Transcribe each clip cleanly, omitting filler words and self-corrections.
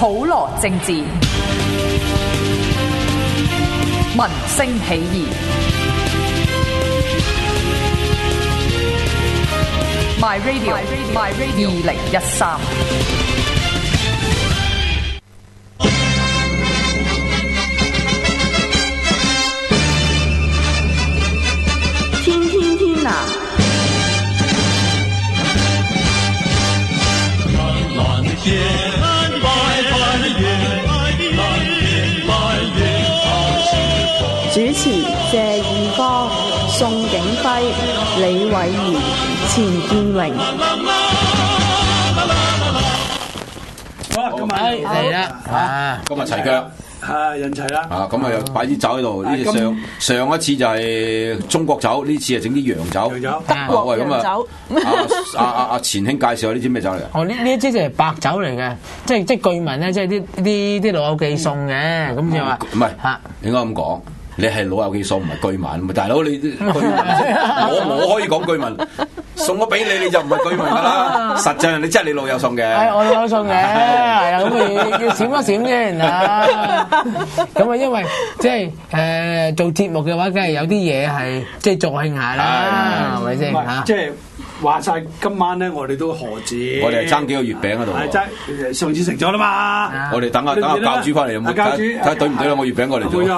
普羅政治，民聲起義。My Radio 2013。 天啊！主持謝義方、宋景輝、李偉賢、錢建榮。 好啦，今日嚟啦， 今日齊腳。 人齊啦！ 咁啊又擺啲酒喺度，呢啲上一次就係中國酒，呢次係整啲洋酒。 德國洋酒。 阿錢兄介紹下呢支咩酒嚟？ 哦，呢一支就係白酒嚟嘅，即據聞咧，即係啲老友記送嘅，咁就話唔係嚇，應該咁講。你係老友記送唔係居民，大佬你居民我可以講居民，送咗俾你就唔係居民噶啦。實際上你真係你老友送嘅， 係我老友送嘅，係啊，咁要閃一閃先啊。咁啊，因為即係做節目嘅話，梗係有啲嘢係即係助興下啦，係咪先嚇？ 即係話晒今晚咧，我哋都何止？ 我哋係爭幾個月餅喺度。 係上次食咗啦嘛。 我哋等下教主翻嚟有冇？ 教主睇對唔對啦？我月餅過嚟做。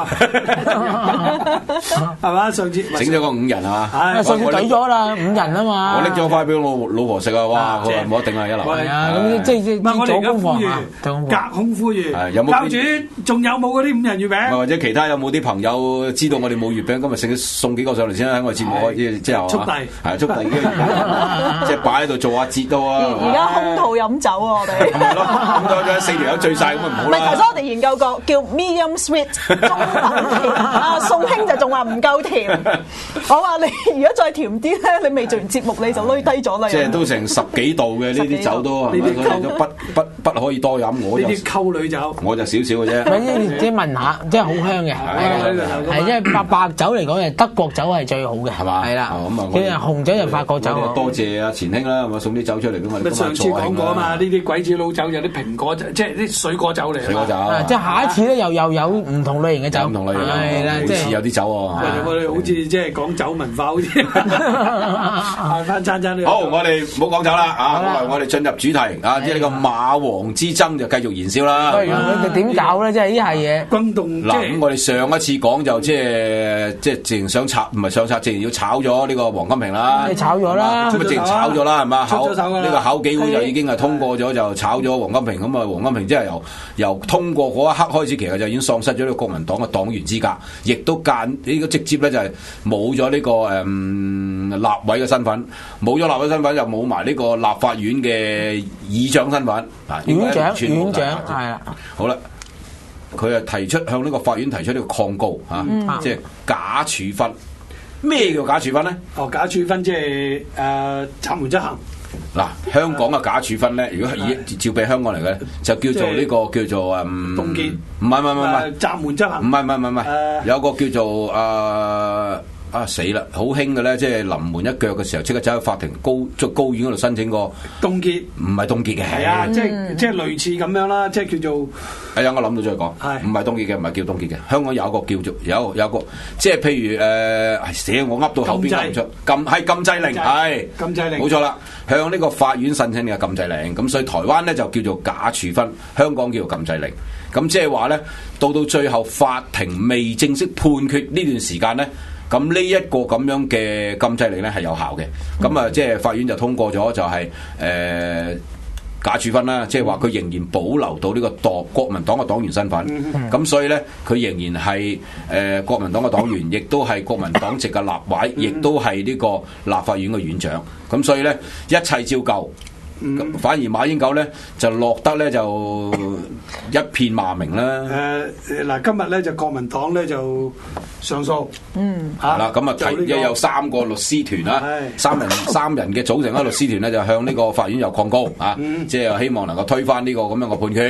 係嘛？上次整咗個5人啊嘛，上次懟咗啦5人啊嘛。 我拎咗塊俾我老婆食啊！哇，佢話冇得頂啊，一流。 係啊，咁即係唔係我哋而家呼籲，隔空呼籲。 有冇教主仲有冇嗰啲5人月餅？ 或者其他有冇啲朋友知道我哋冇月餅，今日送幾個上嚟先喺我哋節目開始之後。 速遞係速遞已經即係擺喺度做下節都啊！ 而家空肚飲酒啊！我哋係咯，咁多咗4條友醉晒咁啊唔好啦。 唔係頭先我哋研究過叫 medium sweet 中等甜啊，宋兄就仲話唔夠甜。我話你如果再甜啲咧，你未做完節目你就攣低咗啦。 即係都成10幾度嘅呢啲酒都，呢啲都不可以多飲。我呢啲溝女酒， 我就少少嘅啫。 即係聞下，真係好香嘅。係因為白酒嚟講，係德國酒係最好嘅，係嘛？係啦。咁啊，佢紅酒就法國酒。 多謝阿錢兄啦，咁啊送啲酒出嚟俾我哋。 上次講過啊嘛，呢啲鬼子佬酒有啲蘋果酒，即係啲水果酒嚟。 水果酒。 即係下一次咧，又有唔同類型嘅酒。 唔同類型。 係啦，即係有啲酒喎。 我哋好似即係講酒文化好似。翻餐都好，我哋唔好講酒啦啊！我哋進入主題啊，即係呢個馬王之爭就繼續燃燒啦。 咁點搞咧？即係呢係嘢轟動。 嗱，咁我哋上一次講就即係淨想炒，唔係想炒，淨要炒咗呢個黃金平啦。 你炒咗啦， 咁啊淨炒咗啦，係嘛？呢個考紀會就已經係通過咗，就炒咗黃金平。咁啊，黃金平即係由通過嗰一刻開始，其實就已經喪失咗呢個國民黨嘅黨員資格，亦都呢個直接咧就係冇咗呢個立委嘅身份，冇咗立委身份就冇埋呢個立法院嘅議長身份。 院長係啦。 好啦，佢係向呢個法院提出呢個抗告嚇，即係假處分。咩叫假處分咧？ 假處分即係暫緩執行。 嗱，香港嘅假處分咧，如果照俾香港嚟嘅，就叫做呢個叫做凍結。 唔係暫緩執行。 唔係，有個叫做死啦！好興嘅咧，即係臨門一腳嘅時候，即刻走去法庭高院嗰度申請個凍結，唔係凍結嘅。 係啊，即係類似咁樣啦，即係叫做。 我諗到再講，唔係凍結嘅，唔係叫凍結嘅。香港有一個叫做有個，即係譬如我噏到後邊噏唔出，禁制令，係禁制令，冇錯啦。向呢個法院申請嘅禁制令，咁所以台灣咧就叫做假處分，香港叫做禁制令。咁即係話咧，到最後法庭未正式判決呢段時間咧。咁呢一個咁樣嘅禁制令咧係有效嘅，咁啊即係法院就通過咗就係假處分啦，即係話佢仍然保留到呢個國民黨嘅黨員身份，咁所以咧佢仍然係國民黨嘅黨員，亦都係國民黨籍嘅立委，亦都係呢個立法院嘅院長，咁所以咧一切照舊。反而馬英九咧就落得咧就一片罵名啦。 嗱，今日咧就國民黨咧就上訴。 係啦，咁啊有3個律師團啦，三人嘅組成嘅律師團咧就向呢個法院又抗告啊，即係希望能夠推翻呢個咁樣嘅判決。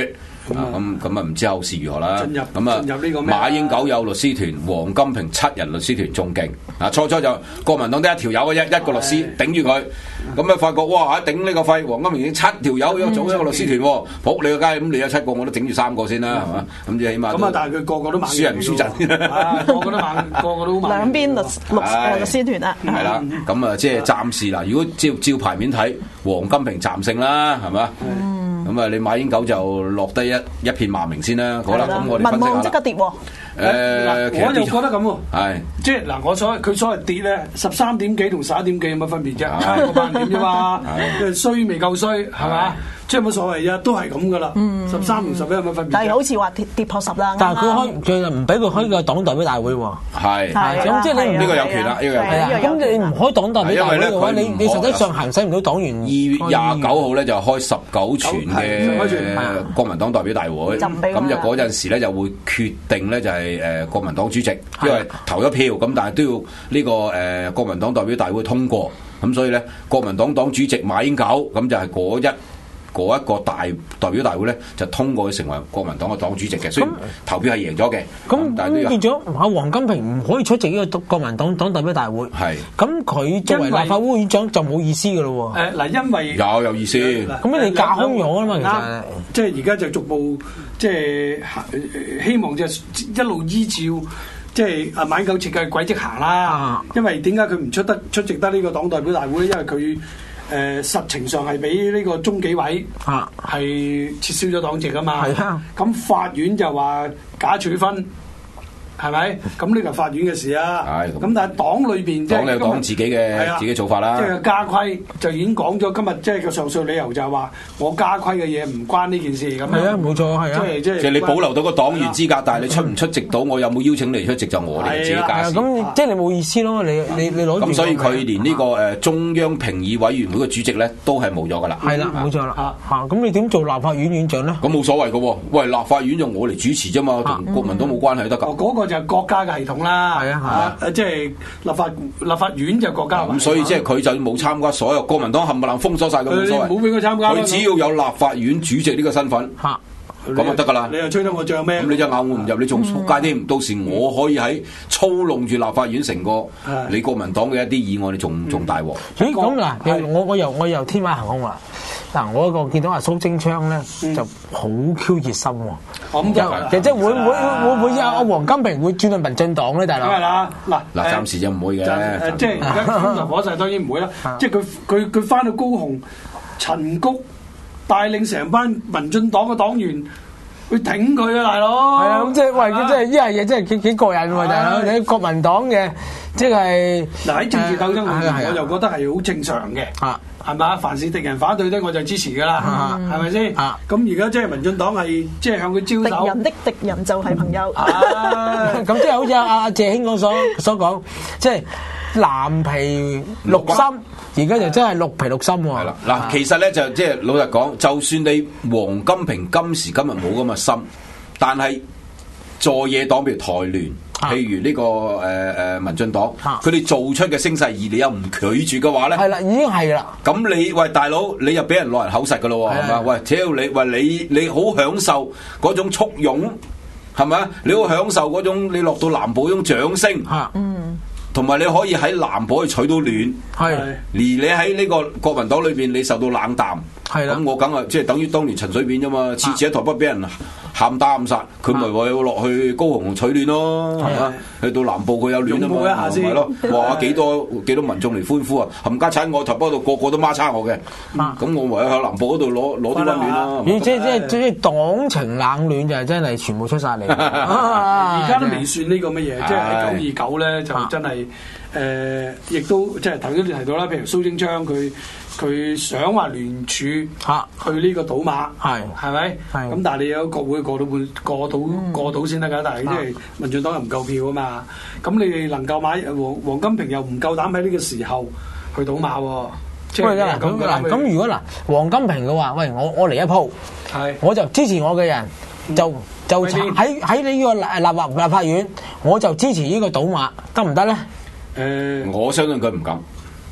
咁啊唔知後事如何啦。 進入咁啊， 呢個咩馬英九有律師團，黃金平7人律師團仲勁。初就國民黨得1條友嘅啫，一個律師頂住佢。咁啊發覺哇，頂呢個肺，黃金平已經7條友組一個律師團喎。好，你個街咁你有7個，我都頂住3個先啦，係嘛？咁即係起碼。 咁啊，但係佢個個都猛。 輸人唔輸陣。 個個都猛，個個都猛。 兩邊律師團啊。 係啦，咁啊即係暫時啦。如果照牌面睇，黃金平暫勝啦，係嘛？咁啊，你馬英九就落低一片罵名先啦。好啦，咁我哋分析下啦。民望即刻跌喎。 我就覺得咁喎。 係。 即係嗱，佢所謂跌咧，13點幾同11點幾有乜分別啫？差個8點啫嘛。衰未夠衰係嘛？即係冇所謂啫，都係咁噶啦。13同11有乜分別？ 但係好似話跌破10啦。 但係佢唔俾佢開個黨代表大會喎。 係。 咁即係你呢個有權啦，呢個有權。 咁你唔開黨代表大會嘅話，你實際上行使唔到黨員。 2月29號咧就開19全嘅國民黨代表大會，咁就嗰陣時咧就會決定咧就係國民黨主席，因為投咗票咁，但係都要呢個國民黨代表大會通過，咁所以咧國民黨黨主席馬英九咁就係嗰一個代表大會咧就通過佢成為國民黨嘅黨主席嘅，雖然投票係贏咗嘅， 咁但係都要變咗黃金平唔可以出席呢個國民黨代表大會， 係咁佢作為立法會院長就冇意思㗎咯喎。 嗱，因為有意思， 咁你架空咗啊嘛，其實即係而家就逐步即係希望就一路依照。即係阿馬英九設計軌跡行啦，因為點解佢唔出席得呢個黨代表大會咧？因為佢實情上係俾呢個中紀委係撤銷咗黨籍啊嘛。咁法院就話假處分。係咪？咁呢個法院嘅事啊。咁但係黨裏邊即係黨有黨自己嘅自己做法啦。 即係家規就已經講咗，今日即係個上訴理由就係話我家規嘅嘢唔關呢件事咁。 係啊，冇錯，係啊。 即係你保留到個黨員資格，但係你出唔出席到，我有冇邀請你出席就我哋自己解釋。 咁即係你冇意思咯，你攞。 咁所以佢連呢個中央評議委員會嘅主席咧，都係冇咗噶啦。 係啦，冇錯啦。咁你點做立法院院長咧？ 咁冇所謂噶喎。喂，立法院就我嚟主持啫嘛，同國民黨冇關係得㗎。 嗰個就係國家嘅系統啦， 係啊， 即係立法院就國家。 咁所以即係佢就冇參加所有國民黨冚唪唥封鎖晒佢冇所謂。 冇俾佢參加。 佢只要有立法院主席呢個身份，咁就得㗎啦。 你又吹得我脹咩？ 咁你就咬我唔入，你仲仆街添。到時我可以喺操弄住立法院成個你國民黨嘅一啲議案，你仲大鑊。 咁嗱，我又天馬行空啦。嗱，我個見到阿蘇貞昌咧就好 Q 熱心喎。咁就即係會唔會阿黃金平會轉去民進黨咧，大佬？ 梗係啦，嗱， 暫時就唔會嘅。 即係而家風頭火勢當然唔會啦。即係佢翻到高雄，陳菊帶領成班民進黨嘅黨員去挺佢啊，大佬。 係啊，咁即係喂，佢真係呢樣嘢真係幾過癮喎，大佬！你國民黨嘅即係嗱喺政治鬥爭裏面，我就覺得係好正常嘅。係嘛？凡是敵人反對咧，我就支持噶啦，係咪先？咁而家即係民進黨係即係向佢招手。 敵人的敵人就係朋友。 咁即係好似阿謝興講所講，即係藍皮綠心，而家就真係綠皮綠心喎。係啦，嗱，其實咧就即係老實講，就算你黃金平今時今日冇咁嘅心，但係在野黨譬如台聯。譬如呢個民進黨，佢哋做出嘅聲勢，而你又唔拒絕嘅話咧， 係啦，已經係啦。 咁你喂大佬，你又俾人落人口實噶咯喎，係嘛？喂，只要你好享受嗰種簇擁，係咪啊？你好享受嗰種你落到南部嗰種掌聲，同埋你可以喺南部去取到暖，係。而你喺呢個國民黨裏邊，你受到冷淡，係啦。咁我梗係即係等於當年陳水扁啫嘛，次次喺台北俾人喊打暗殺，佢咪話要落去高雄取暖咯，係嘛？去到南部佢有暖啊嘛，係咯？哇！幾多民眾嚟歡呼啊！冚家鏟我台北度個個都孖叉我嘅，咁我唯有喺南部嗰度攞啲溫暖啦。 即係黨情冷暖就係真係全部出晒嚟。 而家都未算呢個乜嘢，即係喺929咧就真係亦都即係頭先你提到啦，譬如蘇貞昌佢想話聯署去呢個賭馬，係咪？咁但係你有國會過到先得㗎，但係即係民進黨又唔夠票啊嘛。咁你哋能夠買黃金平又唔夠膽喺呢個時候去賭馬喎。 咁如果嗱黃金平嘅話，喂我嚟一鋪，我就支持我嘅人，就喺呢個立法院，我就支持呢個賭馬，得唔得咧？ 我相信佢唔敢。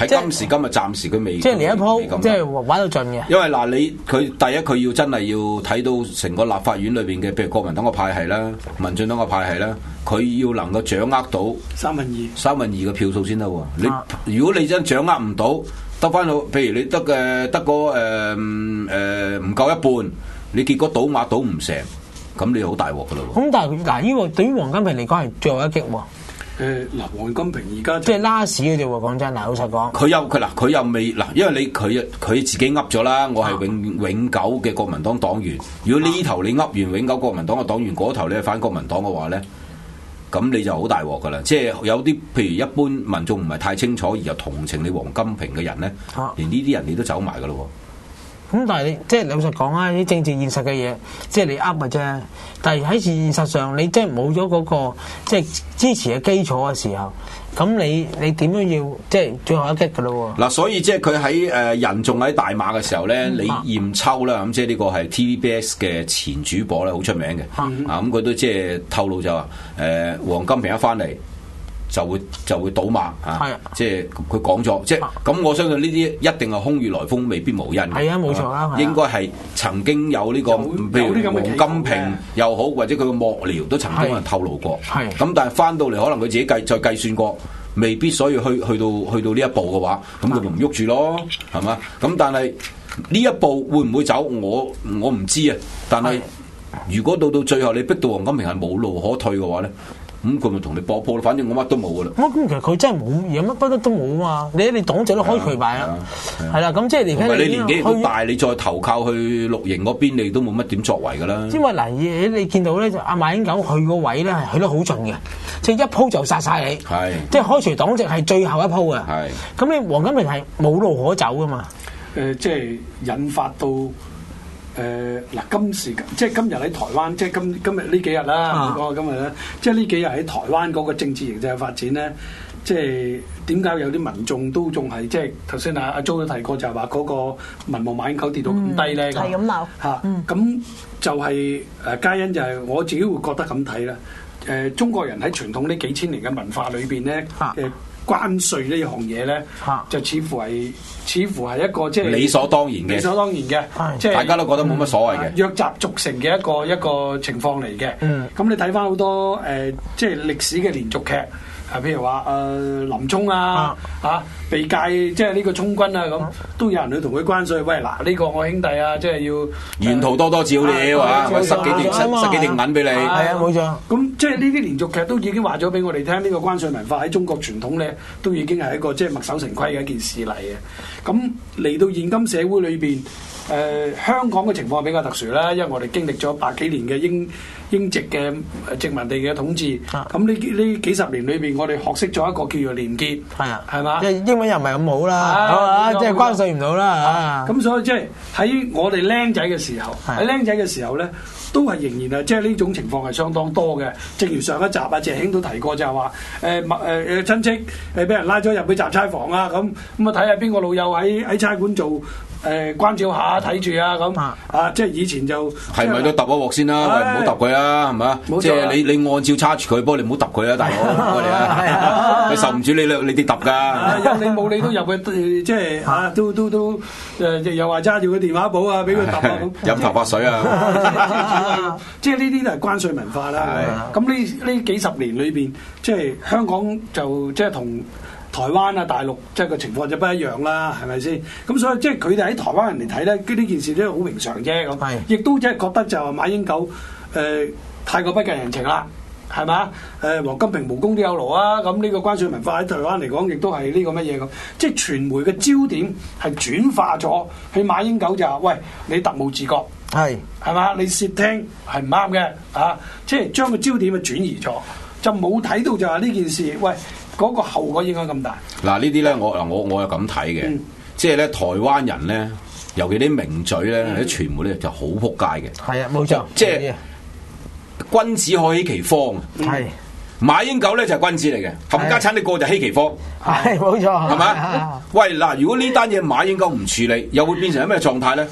喺今時今日暫時佢未， 即係嚟一鋪，即係玩到盡嘅。 因為嗱，佢第一佢要真係要睇到成個立法院裏邊嘅，譬如國民黨個派系啦、民進黨個派系啦，佢要能夠掌握到三分二嘅票數先得喎。如果你真掌握唔到，得翻到，譬如你得個唔夠一半，你結果賭馬賭唔成，咁你好大鑊噶咯。 咁但係嗱，呢個對於王金平嚟講係最後一擊喎。 王金平而家即係拉屎嘅啫喎，講真嗱，老實講。佢又未嗱，因為佢自己噏咗啦，我係永久嘅國民黨黨員。如果呢頭你噏完永久國民黨嘅黨員，嗰頭你係反國民黨嘅話咧，咁你就好大鑊噶啦。即係有啲譬如一般民眾唔係太清楚而又同情你王金平嘅人咧，連呢啲人你都走埋噶咯。 咁但係你即係老實講啊，啲政治現實嘅嘢，即係你噏嘅啫。但係喺現實上，你即係冇咗嗰個即係支持嘅基礎嘅時候，咁你點樣要即係最後一擊嘅咯喎？嗱， 所以即係佢喺人仲喺大馬嘅時候咧，李艷秋啦，咁即係呢個係 TVBS 嘅前主播咧，好出名嘅。咁佢都即係透露就話王金平一翻嚟就會賭馬啊！即係佢講咗，即係咁，我相信呢啲一定係空穴來風，未必無因嘅。 係啊，冇錯啦。 應該係曾經有呢個，譬如王金平又好，或者佢嘅幕僚都曾經有人透露過。咁但係翻到嚟，可能佢自己再計算過，未必，所以去到呢一步嘅話，咁佢咪唔喐住咯，係嘛？咁但係呢一步會唔會走？我唔知啊。但係如果到最後你逼到王金平係冇路可退嘅話咧？咁佢咪同你搏鋪咯，反正我乜都冇噶啦。 咁其實佢真係冇嘢，乜都冇啊嘛！你黨籍都開除埋啦，係啦。咁即係你年紀咁大，你再投靠去綠營嗰邊，你都冇乜點作為噶啦。 因為嗱，你見到咧，阿馬英九去個位咧係去得好盡嘅，即係一鋪就殺晒你。係，即係開除黨籍係最後一鋪啊。係。咁你王金平係冇路可走噶嘛？ 即係引發到。今時即係今日喺台灣，即係今日呢幾日啦，唔講今日咧，即係呢幾日喺台灣嗰個政治形勢嘅發展咧，即係點解有啲民眾都仲係即係頭先阿 Jo 都提過，就係話嗰個民望馬英九跌到咁低咧， 係咁鬧嚇，咁就係皆因就係我自己會覺得咁睇啦。中國人喺傳統呢幾千年嘅文化裏邊咧，關稅呢項嘢咧，就似乎係一個即係理所當然嘅， 即係大家都覺得冇乜所謂嘅， 約習俗成嘅一個情況嚟嘅。咁你睇翻好多即係歷史嘅連續劇。譬如話林沖被戒即係呢個充軍啊，咁都有人去同佢關稅。喂，嗱呢個我兄弟啊，即係要沿途多照料啊，塞幾條銀俾你。係啊，冇錯。 咁即係呢啲連續劇都已經話咗俾我哋聽，呢個關稅文化喺中國傳統咧，都已經係一個即係墨守成規嘅一件事嚟嘅。咁嚟到現今社會裏邊，香港嘅情況比較特殊啦，因為我哋經歷咗百幾年嘅英殖嘅殖民地嘅統治，咁呢幾十年裏邊，我哋學識咗一個叫做廉潔，係嘛？ 即係英文又唔係咁好啦，即係關稅唔到啦。 咁所以即係喺我哋僆仔嘅時候，喺僆仔嘅時候咧，都係仍然係即係呢種情況係相當多嘅。正如上一集謝興都提過，就係話親戚俾人拉咗入去雜差房啊，咁啊睇下邊個老友喺差館做。關照下睇住啊咁即係以前就係咪都揼一鑊先啦？喂，唔好揼佢啊，係咪？即係你按照叉住佢，不過你唔好揼佢啊，大佬，我哋啊，佢受唔住你啲揼㗎。 有你冇你都入去，即係都又話揸住個電話簿啊，俾佢揼啊咁。 飲頭髮水啊！ 即係呢啲都係關稅文化啦。咁呢幾十年裏邊，即係香港就即係同台灣啊、大陸即係個情況就不一樣啦，係咪先？咁所以即係佢哋喺台灣人嚟睇咧，呢件事都好平常啫咁。亦都即係覺得就係馬英九太過不近人情啦，係嘛？王金平無功都有勞啊！咁呢個關稅文化喺台灣嚟講，亦都係呢個乜嘢咁？即係傳媒嘅焦點係轉化咗，去馬英九就話：喂，你特務自覺係嘛？你竊聽係唔啱嘅啊！即係將個焦點轉移咗，就冇睇到就話呢件事，喂。嗰個後果影響咁大？ 嗱，呢啲咧，我又咁睇嘅，即係咧台灣人咧，尤其啲名嘴咧，啲傳媒咧就好撲街嘅。 係啊，冇錯， 即係君子可欺其方。係馬英九咧就係君子嚟嘅，冚家產你過就欺其方。 係冇錯， 係咪？喂嗱，如果呢單嘢馬英九唔處理，又會變成咩狀態咧？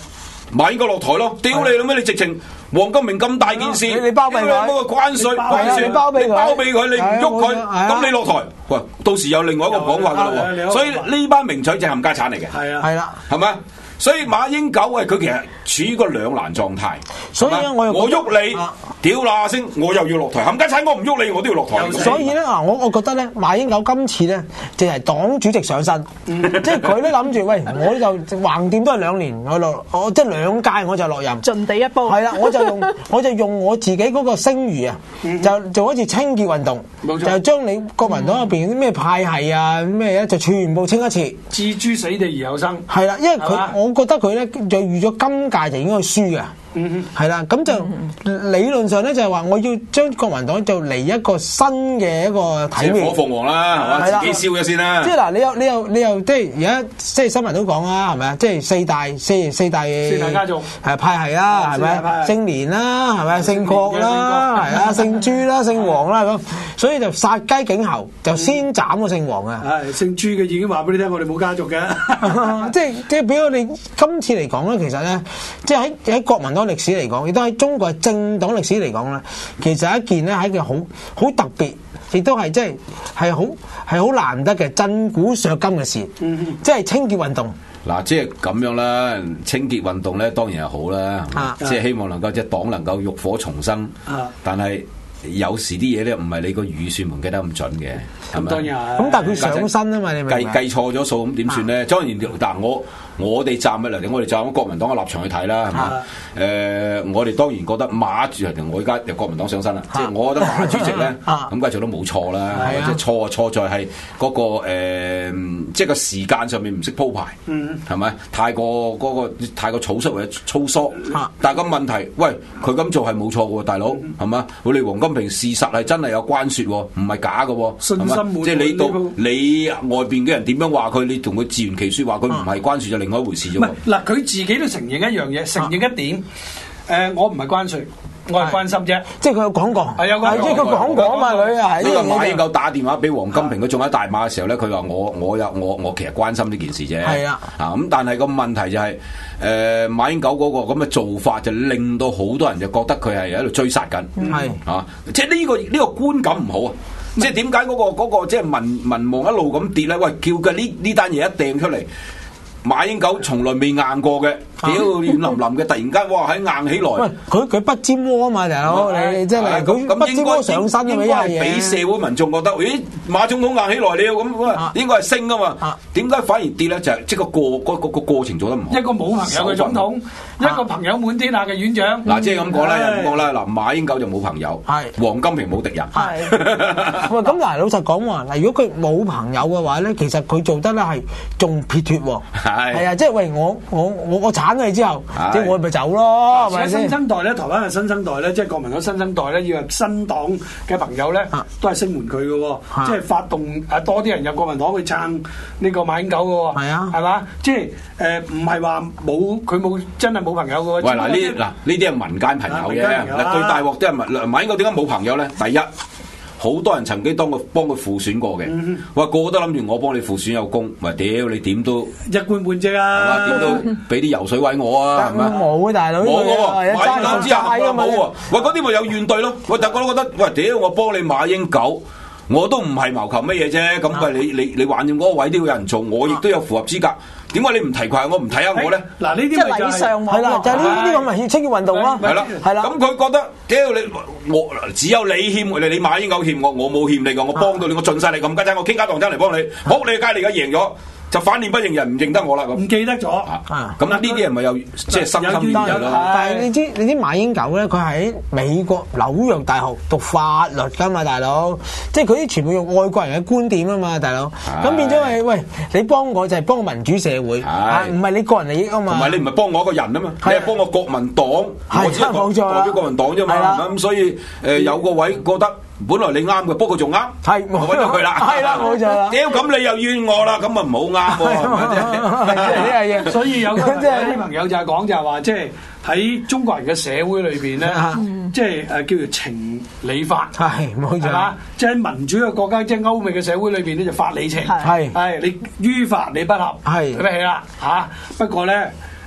馬英九落台咯，屌你老咩！你直情黃金明咁大件事， 你包庇佢， 嗰個關稅， 你包庇佢， 你唔喐佢，咁你落台，喂，到時有另外一個講法噶咯喎，所以呢班名嘴就係冚家產嚟嘅， 係啦， 係咪？所以馬英九佢其實處於個兩難狀態， 所以咧我喐你，屌啦聲，我又要落台，冚家產我唔喐你，我都要落台。 所以咧我覺得咧，馬英九今次咧就係黨主席上身，即係佢都諗住，喂，我就橫掂都係2年，我即係2屆我就落任， 盡地一步。 係啦，我就用我自己嗰個聲譽啊，就做一次清潔運動，就將你國民黨入邊啲咩派系啊咩嘢就全部清一次， 置諸死地而後生。 係啦，因為我覺得佢咧就預咗今屆就應該輸嘅。係啦，咁就理論上咧就係話我要將國民黨就嚟一個新嘅一個體面， 火鳳凰啦，係嘛？自己燒咗先啦。 即係嗱，你又即係而家即係新聞都講啦，係咪啊？即係四大家族係派系啦，係咪？姓連啦，係咪？姓郭啦，係啊，姓朱啦，姓黃啦咁，所以就殺雞儆猴，就先斬個姓黃嘅。 係姓朱嘅已經話俾你聽，我哋冇家族嘅。 即係俾我哋今次嚟講咧，其實咧，即係喺國民黨歷史嚟講，亦都喺中國政黨歷史嚟講咧，其實一件咧係一件好特別，亦都係即係好難得嘅震古削今嘅事，即係清潔運動。 嗱，即係咁樣啦，清潔運動咧當然係好啦，即係希望能夠即係黨能夠浴火重生，但係有時啲嘢咧唔係你個預算盤計得咁準嘅，係咪？ 當然係。 咁但係佢上身啊嘛，你明唔明？ 計錯咗數咁點算咧？當然，嗱我哋站嘅嚟，我哋站喺國民黨嘅立場去睇啦，係嘛？我哋當然覺得馬主席，我而家由國民黨上身啦，即係我覺得馬主席咧，咁梗係做得冇錯啦，即係錯在係嗰個即係個時間上面唔識鋪排，係咪？太過草率或者粗疏，但係個問題，喂，佢咁做係冇錯嘅喎，大佬係嘛？我哋黃金平事實係真係有關説，唔係假嘅喎， 信心滿， 即係你外邊嘅人點樣話佢，你同佢自圓其説話佢唔係關説就另外一回事啫。 嗱，佢自己都承認一樣嘢，承認一點，我唔係關稅，我係關心啫。 即係佢有講過， 係有講過， 即係佢講過啊嘛，佢係呢個馬英九打電話俾黃金平，佢仲喺大馬嘅時候咧，佢話我其實關心呢件事啫。係啊，咁但係個問題就係馬英九嗰個咁嘅做法，就令到好多人就覺得佢係喺度追殺緊。係啊，即係呢個觀感唔好啊！即係點解嗰個即係民望一路咁跌咧？喂，叫嘅呢單嘢一掟出嚟。馬英九從來未硬過嘅，屌軟淋淋嘅，突然間哇喺硬起來。 喂，佢不沾鍋啊嘛，大佬，你真係佢不沾鍋上身嘅，應該係俾社會民眾覺得，咦，馬總統硬起來了咁，應該係升噶嘛？點解反而跌咧？就係即係個過程做得唔好。 一個冇朋友嘅總統，一個朋友滿天下嘅院長。 嗱，即係咁講啦，咁講啦。嗱，馬英九就冇朋友，係黃金平冇敵人。係喂，咁嗱，老實講喎，嗱，如果佢冇朋友嘅話咧，其實佢做得咧係仲撇脱喎。係啊，即係喂，我鏟你之後，即係我咪走咯，係咪先？ 新生代咧，台灣嘅新生代咧，即係國民黨新生代咧，要係新黨嘅朋友咧，都係聲援佢嘅喎，即係發動多啲人入國民黨去撐呢個馬英九嘅喎，係啊，係嘛？即係唔係話佢冇真係冇朋友嘅喎。喂， 呢啲係民間朋友嘅，嗱最大鑊啲係馬英九點解冇朋友咧？第一。好多人曾經幫佢輔選過嘅，話個個都諗住我幫你輔選有功，咪屌你點都一官半職啊！ 點都俾啲油水位我啊，係咪？ 冇大佬， 冇喎，馬英九之下冇喎，喂嗰啲咪有怨懟咯，喂大家都覺得喂屌我幫你馬英九，我都唔係謀求乜嘢啫，咁咪你橫掂嗰個位都要有人做，我亦都有符合資格。點解你唔提攜我唔睇下我咧？ 嗱呢啲即係禮尚往來， 就係呢個咪清潔運動咯。 係啦，係啦。咁佢覺得屌你，我只有你欠你馬英九欠我冇欠你㗎，我幫到你，我盡晒你咁，家陣我傾家蕩產嚟幫你，好你嘅街你而家贏咗。就反臉不認人，唔認得我啦咁。 唔記得咗。 咁呢啲人咪有即係心心怨咯。 但係你知馬英九咧，佢喺美國紐約大學讀法律㗎嘛，大佬。即係佢啲全部用外國人嘅觀點啊嘛，大佬。咁變咗係喂，你幫我就係幫民主社會，唔係你個人利益啊嘛。 唔係你唔係幫我一個人啊嘛，你係幫我國民黨，我只係代表國民黨啫嘛。咁所以有個位覺得。本來你啱嘅，不過仲啱，係我揾到佢啦， 係啦，冇錯啦。 屌咁你又怨我啦，咁啊唔好啱喎， 所以有啲朋友就係講就係話，即係喺中國人嘅社會裏邊咧，即係叫做情理法， 係冇錯， 係嘛？即係民主嘅國家，即係歐美嘅社會裏邊咧，就法理情，係你於法你不合，係對不起啦嚇。不過咧。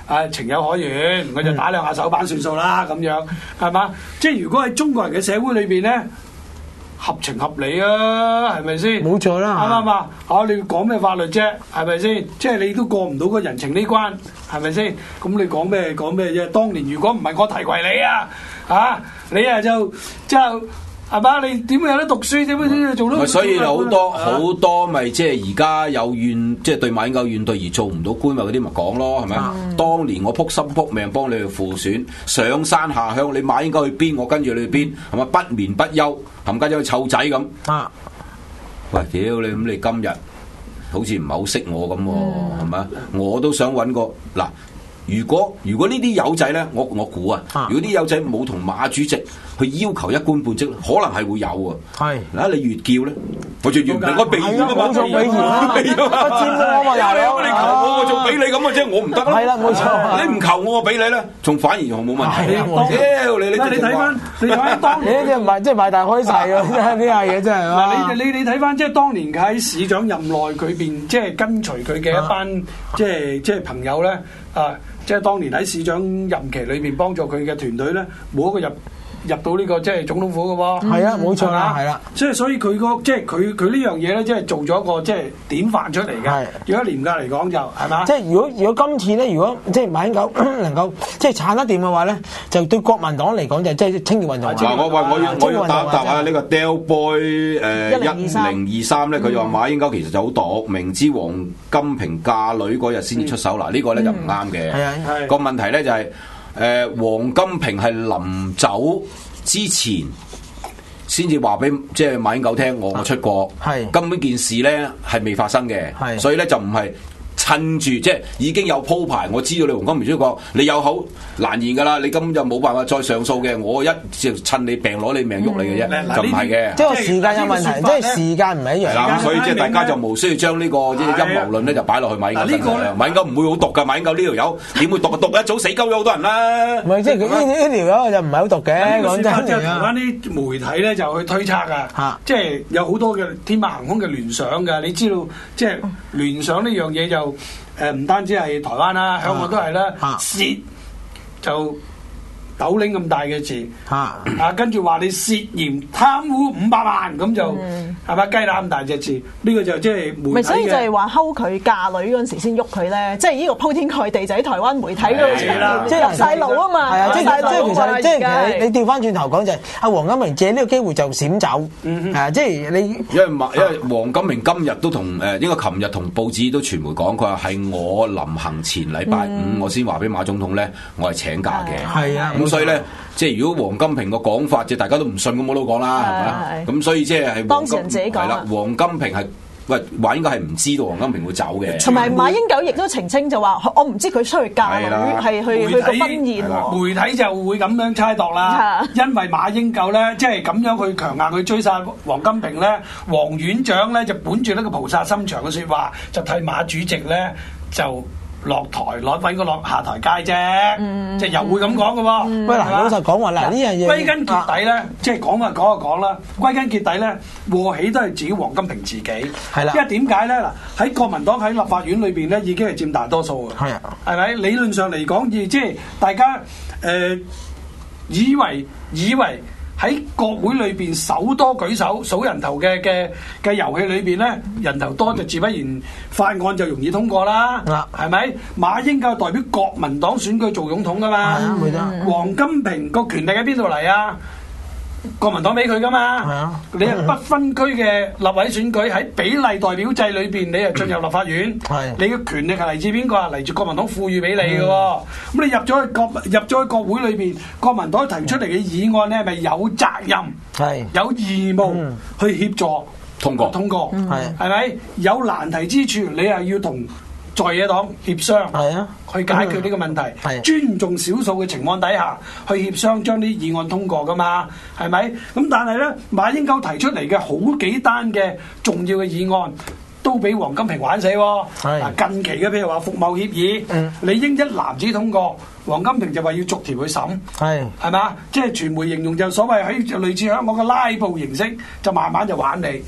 情有可原，我就打兩下手板算數啦咁樣，係嘛？即係如果喺中國人嘅社會裏邊咧，合情合理啊，係咪先？ 冇錯啦， 啱唔啱啊？你要講咩法律啫？係咪先？即係你都過唔到個人情呢關，係咪先？咁你講咩啫？當年如果唔係我提攜你啊，你啊就係嘛？你點會有得讀書？點會做到？ 所以好多咪即係而家有怨，即係對馬英九怨懟而做唔到官咪嗰啲咪講咯，係咪？當年我撲心撲命幫你去輔選，上山下鄉，你馬英九去邊，我跟住你去邊，係咪？不眠不休，冚家咗湊仔咁。喂，屌你咁！你今日好似唔係好識我咁喎，係咪？我都想揾個嗱。如果呢啲友仔咧，我估啊，如果啲友仔冇同馬主席去要求一官半職，可能係會有啊。係嗱，你越叫咧，我就越唔能夠避嫌啊嘛，避嫌啊，佔我嘛，大佬，你求我我就俾你咁啊，即係我唔得咯。係啦，冇錯，你唔求我，我俾你咧，仲反而仲冇問題。屌你睇翻當年， 你唔係即係賣大開細啊！呢下嘢真係嗱，你睇翻即係當年喺市長任內佢邊，即係跟隨佢嘅一班即係朋友咧即係當年喺市長任期裏邊幫助佢嘅團隊咧，冇一個入到呢個即係總統府嘅喎。係啊，冇錯啦，係啦。即係所以佢即係佢呢樣嘢咧，即係做咗一個即係典範出嚟嘅。如果廉價嚟講就係嘛？即係如果今次咧，如果即係馬英九能夠即係撐得掂嘅話咧，就對國民黨嚟講就即係青年運動。 我要答啊！呢個 Del Boy 1023咧，佢就話馬英九其實就好毒，明知黃金平嫁女嗰日先至出手。嗱，呢個咧就唔啱嘅。個問題咧就係。黃金平係臨走之前先至話俾即係馬英九聽，我出國，根本件事咧係未發生嘅，所以咧就唔係趁住即係已經有鋪排，我知道你黃金平出國，你有口難言噶啦，你根本就冇辦法再上訴嘅，我一就趁你病攞你命喐你嘅啫，就唔係嘅。 即係時間有問題，即係時間唔係一樣。 咁所以即係大家就無需要將呢個即係陰謀論咧就擺落去馬英九身上。馬英九唔會好毒噶，馬英九呢條友點會毒？毒一早死鳩咗好多人啦。 唔係即係佢呢條友就唔係好毒嘅。講真， 就台灣啲媒體咧就去推測啊，即係有好多嘅天馬行空嘅聯想㗎。你知道即係聯想呢樣嘢就。唔單止係台灣啦，香港都係啦，涉就斗零咁大嘅字，跟住話你涉嫌貪污500萬，咁就係咪雞乸咁大隻字？呢個就即係媒體嘅。 所以就係話睺佢嫁女嗰陣時先喐佢咧，即係呢個鋪天蓋地就喺台灣媒體嗰度，即係入晒腦啊嘛。係啊，即係其實你調翻轉頭講就係阿黃金平借呢個機會就閃走，即係你因為黃金平今日都同應該琴日同報紙都傳媒講，佢話係我臨行前禮拜5我先話俾馬總統咧，我係請假嘅。係啊。咁所以咧，即係如果黃金平個講法，即係大家都唔信咁我都講啦，係咪？咁所以即係當事人自己講啦。 黃金平係話應該係唔知道黃金平會走嘅。 同埋馬英九亦都澄清就話，我唔知佢出去嫁女係去個婚宴。 媒體就會咁樣猜度啦，因為馬英九咧即係咁樣去強硬去追殺黃金平咧，黃院長咧就本住呢個菩薩心腸嘅説話，就替馬主席咧就。落台揾個下台階啫，即係又會咁講嘅喎。 喂，嗱，老實講話嗱，呢樣嘢歸根結底咧，即係講就講啦。歸根結底咧，禍起都係自己黃金平自己。係啦，因為點解咧？嗱，喺國民黨喺立法院裏邊咧，已經係佔大多數嘅。係啊，係咪？理論上嚟講，即係大家以為。喺國會裏邊手多舉手數人頭嘅遊戲裏邊咧，人頭多就自不然法案就容易通過啦，係咪？馬英九代表國民黨選舉做總統噶嘛，黃金平個權力喺邊度嚟啊？國民黨俾佢噶嘛，你係不分區嘅立委選舉喺比例代表制裏邊，你係進入立法院，你嘅權力係嚟自邊個啊？嚟自國民黨賦予俾你嘅喎。咁你入咗去國會裏邊，國民黨提出嚟嘅議案咧，係咪有責任、有義務去協助通過？係咪？有難題之處，你係要同在野黨協商，去解決呢個問題，尊重少數嘅情況底下，去協商將啲議案通過噶嘛，係咪？咁但係咧，馬英九提出嚟嘅好幾單嘅重要嘅議案，都俾黃金平玩死喎。近期嘅譬如話服貿協議，理應一籃子通過，黃金平就話要逐條去審，係嘛？即係傳媒形容就所謂喺類似香港嘅拉布形式，就慢慢就玩你。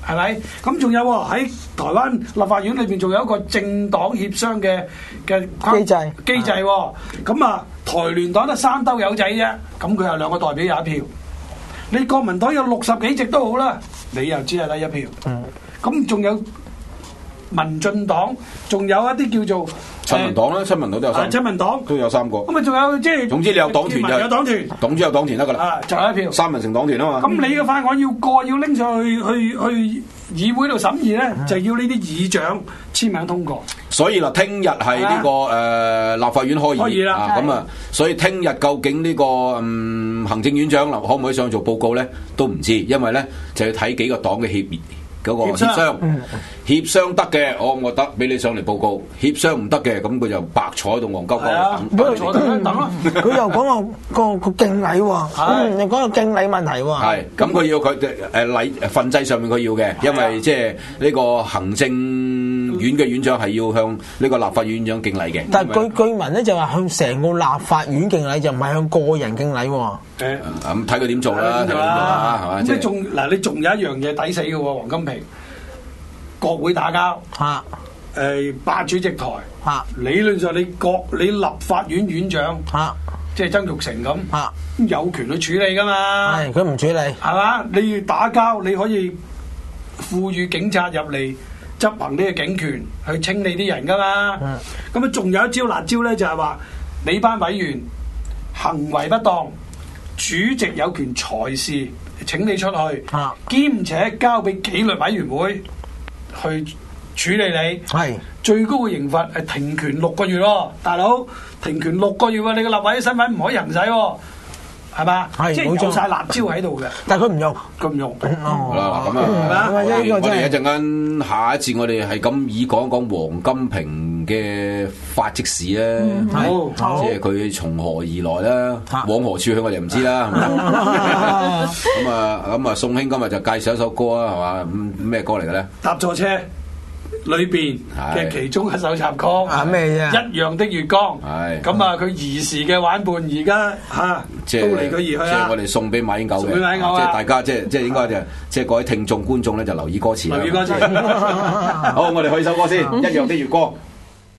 係咪？咁仲有喎，喺台灣立法院裏邊仲有一個政黨協商嘅機制喎。咁啊，台聯黨得3兜友仔啫，咁佢有2個代表有1票。你國民黨有60幾席都好啦，你又只係得1票。咁仲有民進黨，仲有一啲叫做親民黨啦，親民黨都有3，親民黨都有3個。 咁啊，仲有即係總之你有黨團就有黨團，總之有黨團得㗎啦。 就有1票 ，3人成黨團啊嘛。 咁你嘅法案要過，要拎上去議會度審議咧，就要呢啲議長簽名通過。 所以啦，聽日係呢個立法院開議啦，咁啊，所以聽日究竟呢個行政院長可唔可以上去做報告咧，都唔知，因為咧就要睇幾個黨嘅協議。嗰個協商得嘅，我得俾你上嚟報告；協商唔得嘅，咁佢就白坐喺度戇鳩鳩等咯。佢又講個敬禮喎，你講個敬禮問題喎。 係，咁佢要佢憲制上面佢要嘅，因為即係呢個行政院嘅院長係要向呢個立法院長敬禮嘅。 但係據聞咧就話向成個立法院敬禮，就唔係向個人敬禮喎。 咁睇佢點做啦，係嘛？ 咁你仲有一樣嘢抵死嘅喎，黃金平。國會打交，霸主席台，理論上你立法院院長，即係曾鈺成咁，有權去處理噶嘛？ 係佢唔處理， 係嘛？你要打交，你可以賦予警察入嚟執行呢個警權，去清理啲人噶嘛？咁啊，仲有一招辣招咧，就係話你班委員行為不當，主席有權裁示請你出去，兼且交俾紀律委員會去處理你，係最高嘅刑罰係停權6個月喎，大佬停權6個月喎，你個立委身份唔可以行使喎，係嘛？即係有晒辣招喺度嘅， 但係佢唔用， 好啦，咁啊，我哋一陣間下一節我哋係咁以講黃金平嘅發跡史咧，即係佢從何而來啦，往何處去我哋唔知啦，咁啊，宋兄今日就介紹一首歌啊，係嘛？咩歌嚟嘅咧？ 搭錯車裏邊嘅其中一首插曲咩啫？ 一樣的月光。咁啊，佢兒時嘅玩伴而家都離佢而去啦。 即係我哋送俾馬英九嘅，即係大家即係應該即係各位聽眾觀眾咧就留意歌詞啦。 留意歌詞。 好，我哋去首歌先，《一樣的月光》。